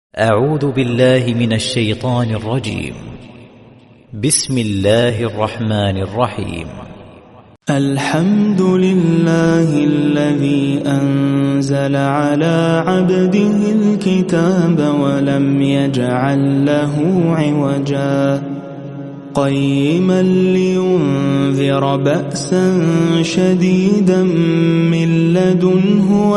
أعوذ بالله من الشيطان الرجيم. بسم الله الرحمن الرحيم. الحمد لله الذي أنزل على عبده الكتاب ولم يجعل له عوجا قيما لينذر بأسا شديدا من لدنه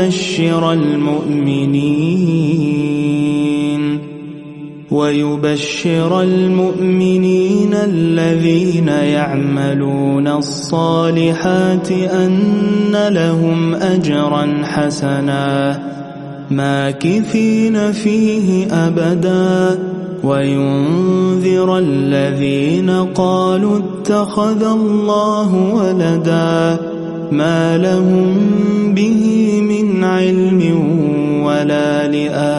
ويبشر المؤمنين الذين يعملون الصالحات أن لهم أجرا حسنا ماكثين فيه أبدا وينذر الذين قالوا اتخذ الله ولدا ما لهم به من علم ولا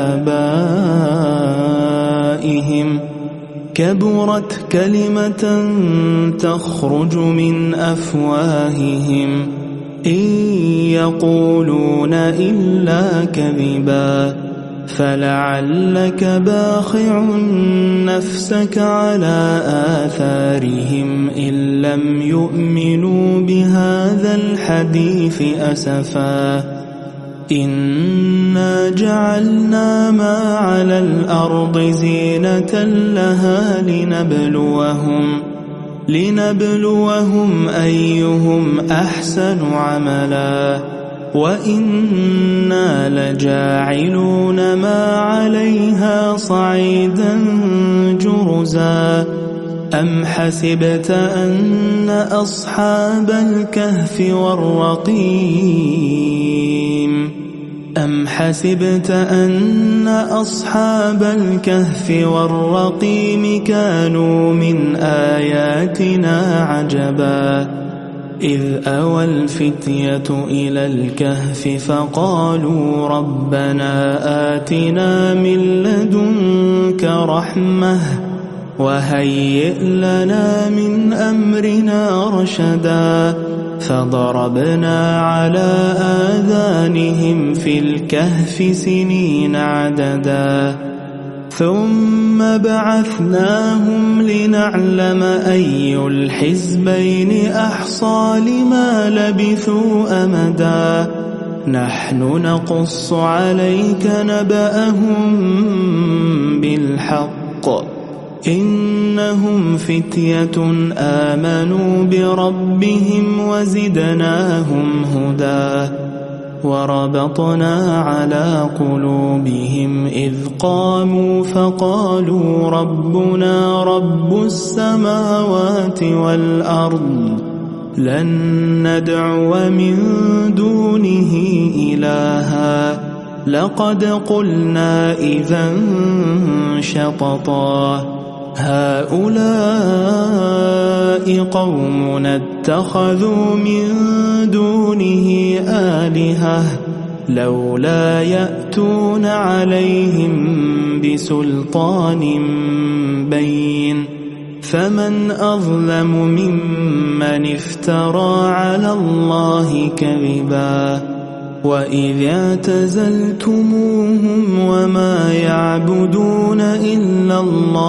لآبائهم كبرت كلمة تخرج من أفواههم إن يقولون إلا كذبا فلعلك باخع نفسك على آثارهم إن لم يؤمنوا بهذا الحديث أسفا إنا جعلنا ما على الأرض زينة لها لنبلوهم أيهم أحسن عملا وإنا لجاعلون ما عليها صعيدا جرزا أم حسبت أن أصحاب الكهف والرقيم كانوا من آياتنا عجبا إذ أوى الفتية إلى الكهف فقالوا ربنا آتنا من لدنك رحمة وهيئ لنا من أمرنا رشدا فضربنا على آذانهم في الكهف سنين عددا ثم بعثناهم لنعلم أي الحزبين أحصى لما لبثوا أمدا نحن نقص عليك نبأهم بالحق إنهم فتية آمنوا بربهم وزدناهم هدى وربطنا على قلوبهم إذ قاموا فقالوا ربنا رب السماوات والأرض لن ندعو من دونه إلها لقد قلنا إذا شططا هؤلاء قومنا اتخذوا من دونه آلهة لولا يأتون عليهم بسلطان بين فمن أظلم ممن افترى على الله كذبا وإذ اعتزلتموهم وما يعبدون إلا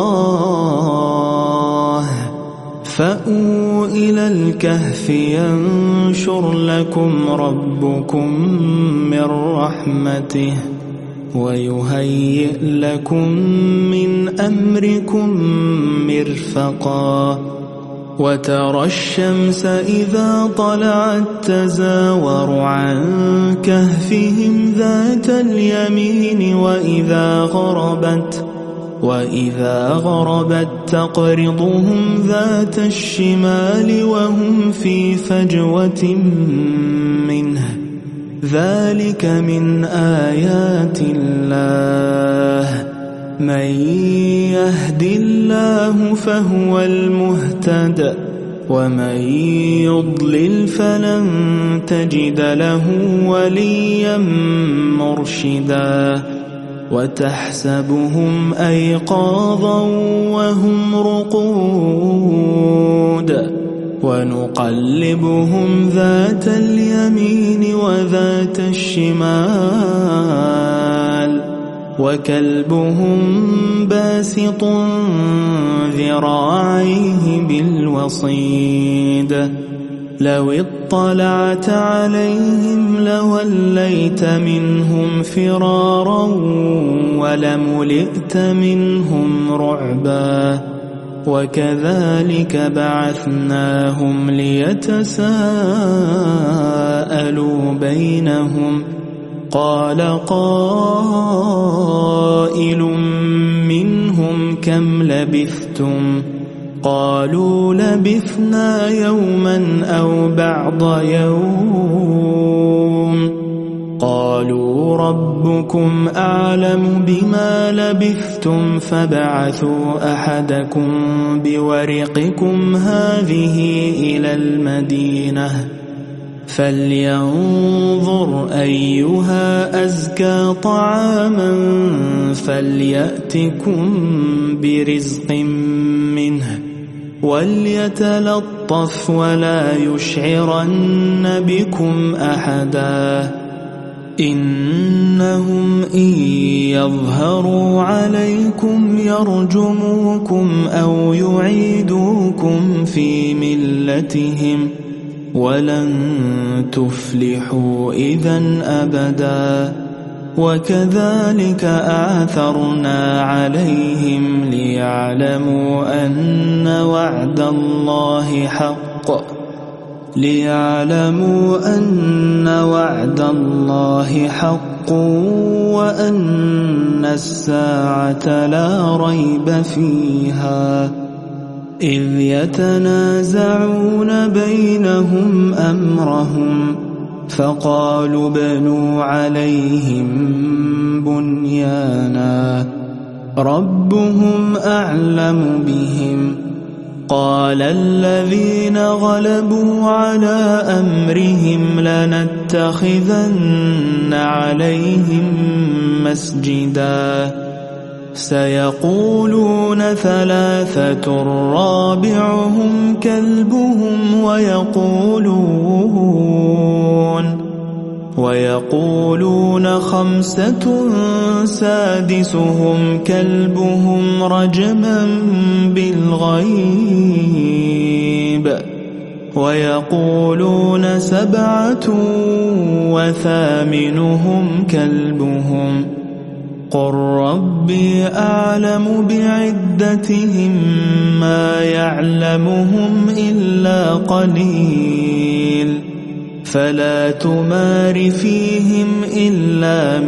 الله فأووا إلى الكهف ينشر لكم ربكم من رحمته ويهيئ لكم من أمركم مرفقا وترى الشمس إذا طلعت تزاور عن كهفهم ذات اليمين وإذا غربت تقرضهم ذات الشمال وهم في فجوة منه ذلك من آيات الله من يهد الله فهو المهتد ومن يضلل فلن تجد له وليا مرشدا وتحسبهم أيقاظا وهم رقود ونقلبهم ذات اليمين وذات الشمال وكلبهم باسط ذراعيه بالوصيد لو اطلعت عليهم لوليت منهم فرارا ولملئت منهم رعبا وكذلك بعثناهم ليتساءلوا بينهم قال قائل منهم كم لبثتم قالوا لبثنا يوما أو بعض يوم قالوا ربكم أعلم بما لبثتم فابعثوا أحدكم بورقكم هذه إلى المدينة فلينظر أيها أزكى طعاما فليأتكم برزق منه وليتلطف ولا يشعرن بكم أحدا إنهم إن يظهروا عليكم يرجموكم أو يعيدوكم في ملتهم ولن تفلحوا إذن أبدا وكذلك آثرنا عليهم ليعلموا أن وعد الله حق وأن الساعة لا ريب فيها إذ يتنازعون بينهم أمرهم فقالوا بنوا عليهم بنيانا ربهم أعلم بهم قال الذين غلبوا على أمرهم لنتخذن عليهم مسجدا سيقولون ثلاثة رابعهم كلبهم ويقولون خمسة سادسهم كلبهم رجما بالغيب ويقولون سبعة وثامنهم كلبهم قل ربي أعلم بعدتهم ما يعلمهم إلا قليل فلا تمار فيهم إلا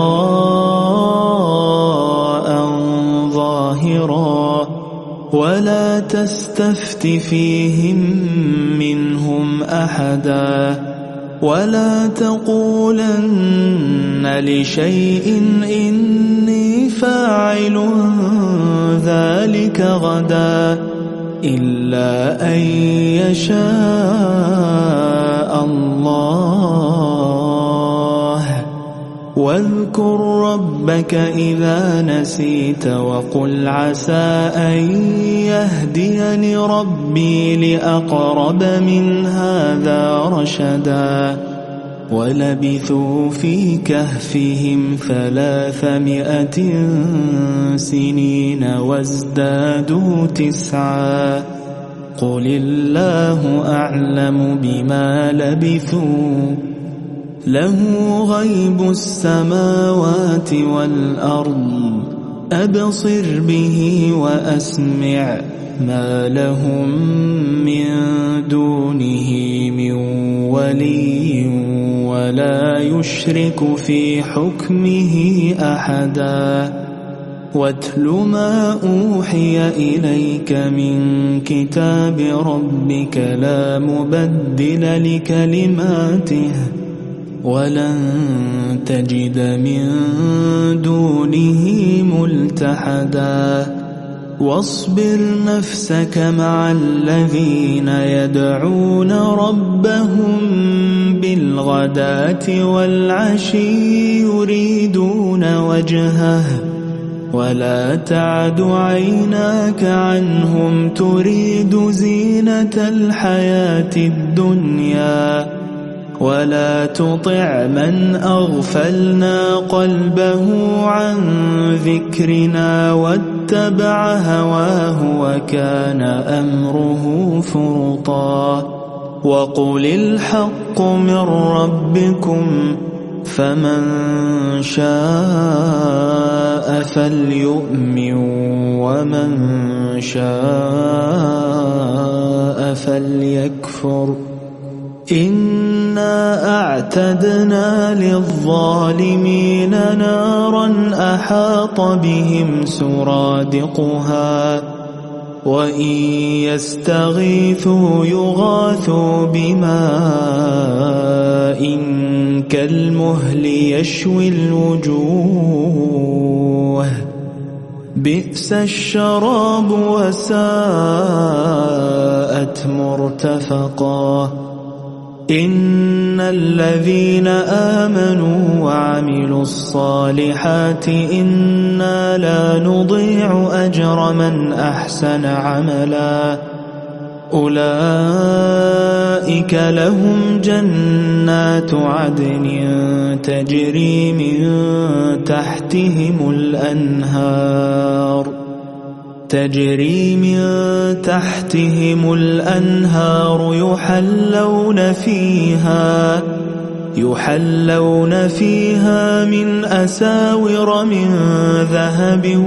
مراء ظاهرا ولا تستفت فيهم منهم أحدا ولا تقولن لشيء إني فاعل ذلك غدا إلا أن يشاء الله واذكر ربك إذا نسيت وقل عسى أن يهديني ربي لأقرب من هذا رشدا ولبثوا في كهفهم 300 سنين وازدادوا 9 قل الله أعلم بما لبثوا له غيب السماوات والأرض أبصر به وأسمع ما لهم من دونه من ولي ولا يشرك في حكمه أحدا واتل ما أوحي إليك من كتاب ربك لا مبدل لكلماته ولن تجد من دونه ملتحدا واصبر نفسك مع الذين يدعون ربهم بالغداة والعشي يريدون وجهه ولا تعد عيناك عنهم تريد زينة الحياة الدنيا ولا تطع من أغفلنا قلبه عن ذكرنا واتبع هواه وكان أمره فرطا وقل الحق من ربكم فمن شاء فليؤمن ومن شاء فليكفر إنا أعتدنا للظالمين نارا أحاط بهم سرادقها وإن يستغيثوا يغاثوا بماء كالمهل يشوي الوجوه بئس الشراب وساءت مرتفقا إن الذين آمنوا وعملوا الصالحات إنا لا نضيع أجر من أحسن عملا أولئك لهم جنات عدن تجري من تحتهم الأنهار يحلون فيها من أساور من ذهب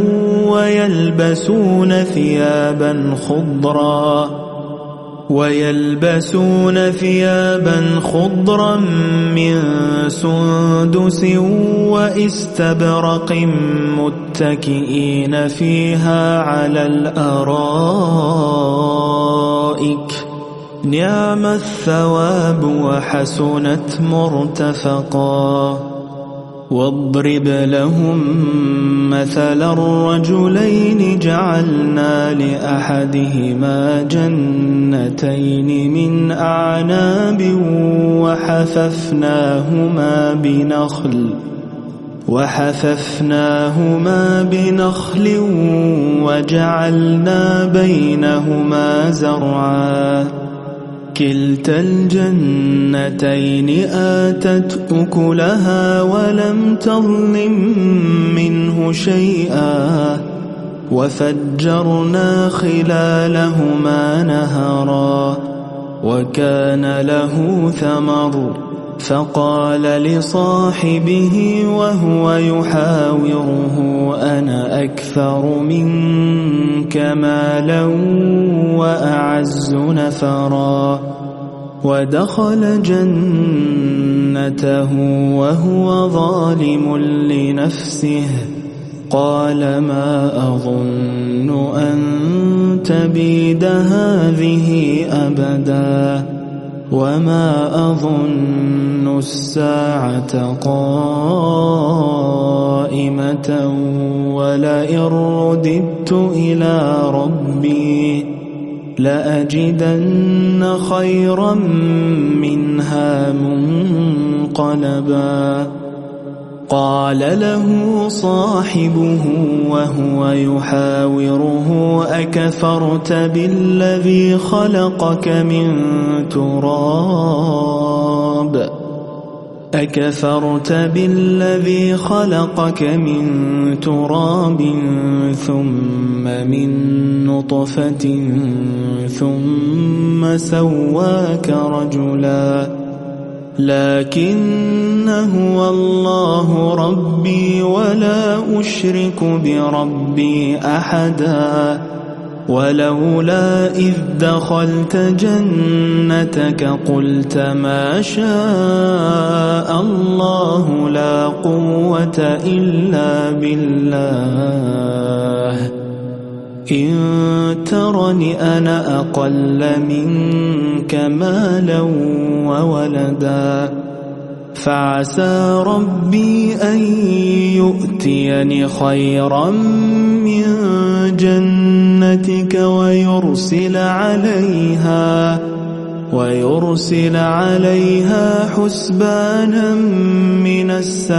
ويلبسون ثيابا خضرا من سندس واستبرق متكئين فيها على الأرائك نعم الثواب وحسنت مرتفقا واضرب لهم مثل الرجلين جعلنا لأحدهما جنتين من أعناب وحففناهما بنخل وجعلنا بينهما زرعا كلتا الجنتين آتت أكلها ولم تظلم منه شيئا وفجرنا خلالهما نهرا وكان له ثمر فقال لصاحبه وهو يحاوره أنا أكثر منك مالا وأعز نفرا ودخل جنته وهو ظالم لنفسه قال ما أظن أن تبيد هذه أبدا وما أظن الساعة قائمة ولئن رددت إلى ربي لأجدن خيرا منها منقلبا قال له صاحبه وهو يحاوره أكفرت بالذي خلقك من تراب ثم من نطفة ثم سواك رجلا لكن هو الله ربي ولا أشرك بربي أحدا ولولا إذ دخلت جنتك قلت ما شاء الله لا قوة إلا بالله إن ترني أنا أقل منك مالا وولدا فعسى ربي أن يؤتيني خيرا من جنتك ويرسل عليها حسبانا من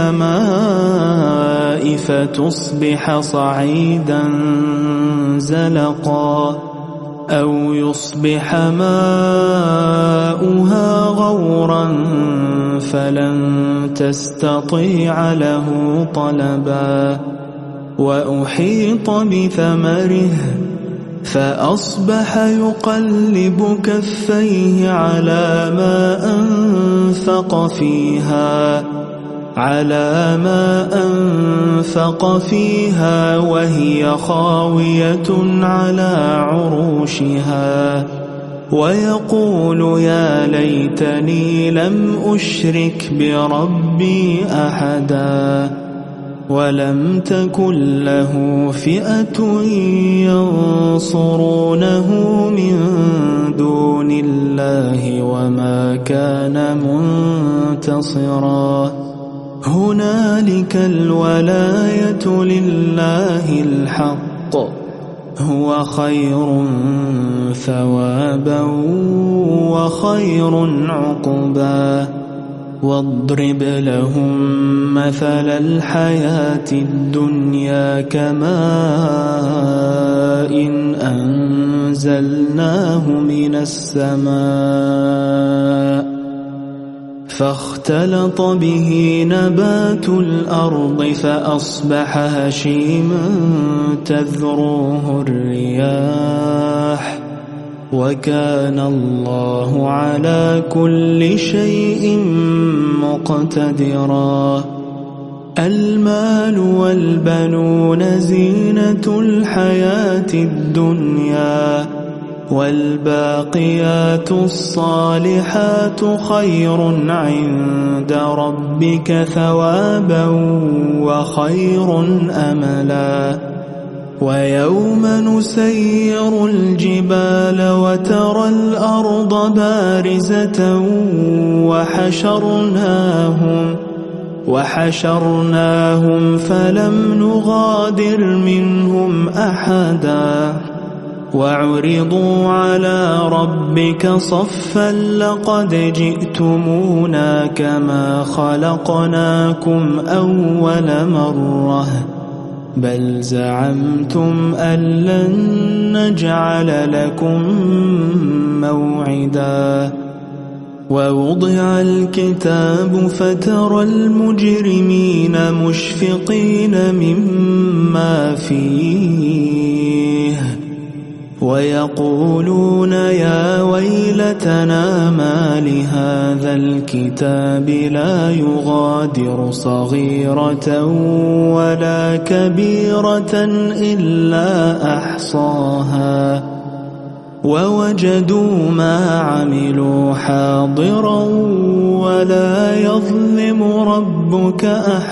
السماء فتصبح صعيدا زلقا أو يصبح ماؤها غورا فلن تستطيع له طلبا وأحيط بثمره فأصبح يقلب كفيه على ما أنفق فيها وهي خاوية على عروشها ويقول يا ليتني لم أشرك بربي أحدا ولم تكن له فئة ينصرونه من دون الله وما كان منتصرا هنالك الولاية لله الحق هو خير ثوابا وخير عقبا واضرب لهم مثل الحياة الدنيا كماء إن أنزلناه من السماء فاختلط به نبات الأرض فأصبح هشيما تذروه الرياح وكان الله على كل شيء مقتدرا المال والبنون زينة الحياة الدنيا والباقيات الصالحات خير عند ربك ثوابا وخير أملا ويوم نسير الجبال وترى الأرض بارزة وحشرناهم فلم نغادر منهم أحدا وعرضوا على ربك صفا لقد جئتمونا كما خلقناكم أول مرة بل زعمتم أن لن نجعل لكم موعدا ووضع الكتاب فترى المجرمين مشفقين مما فيه ويقولون يا ويلتنا ما لهذا الكتاب لا يغادر صغيرة ولا كبيرة إلا أحصاها ووجدوا ما عملوا حاضرا ولا يظلم ربك أحدا